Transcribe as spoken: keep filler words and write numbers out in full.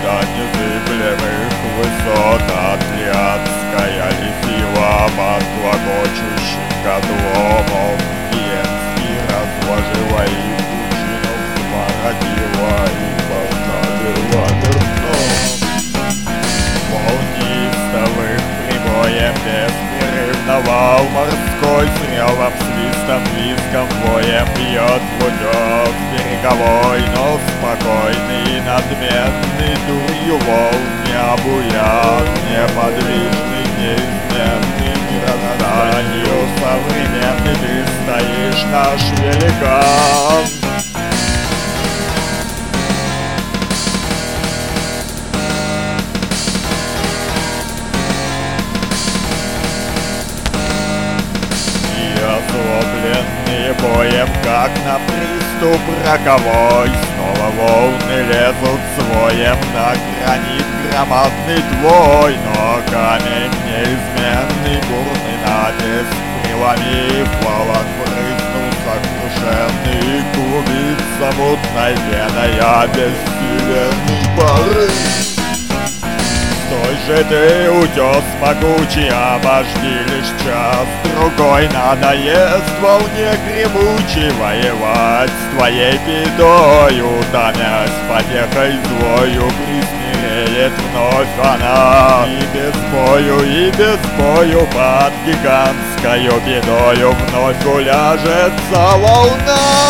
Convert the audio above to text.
до незыблемых высот. Атлантская ли сила под клокочущим котлом Венский разложила и пучину смородила и поставила верном. Волнистовых прибоем беспрерывно вал морской с ревом, свистом, виском, боем бьет в утес береговой, но спокойный и надменный дурью волн не обуян, неподвижный, неизменный, мирозданию современный ты стоишь, наш великан. Озлобленные боем, как на приступ роковой, снова волны лезут своем на гранит громадный твой. Но камень неизменный, бурный натиск преломив, вал отпрыснул сокрушенный, клубится мутной пеной обессиленный порыв. Стой же ты, утес могучий, обожди лишь час, другой надоест волне гремучей воевать с твоей бедою, томясь потехой злою, присмиреет вновь она. И без бою, и без бою под гигантскою бедою вновь уляжется волна.